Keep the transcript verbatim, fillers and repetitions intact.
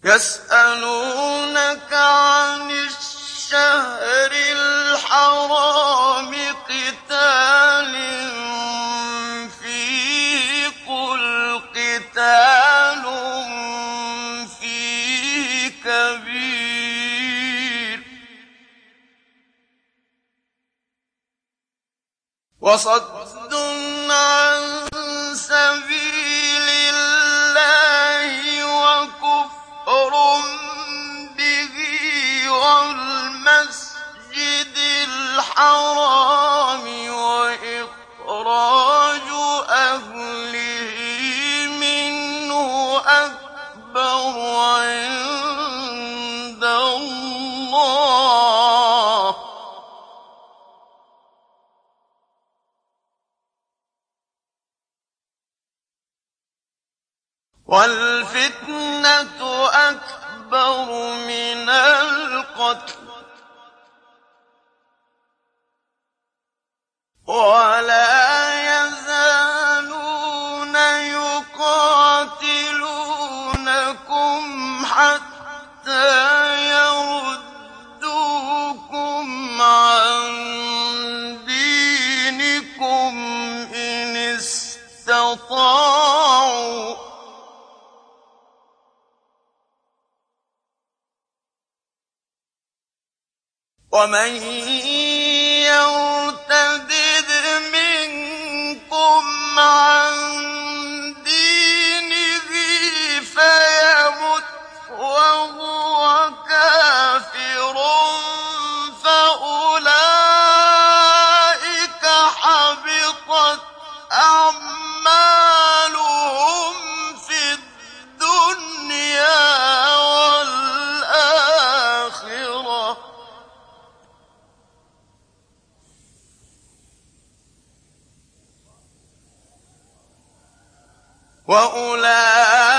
يسألونك عن الشهر الحرام قتال فيه قل قتال فيه كبير وصد عن سبيل الله وكفر به والمسجد الحرام وإخراج أهله منه أكبر عند الله والفتنة أكبر من القتل ولا يزالون يقاتلونكم حتى يردوكم عن دينكم إن استطاعوا ومن يرتدد منكم عن دينه فيمت وهو كافر فأولئك حبطت أعمالهم في الدنيا والآخرة وأولئك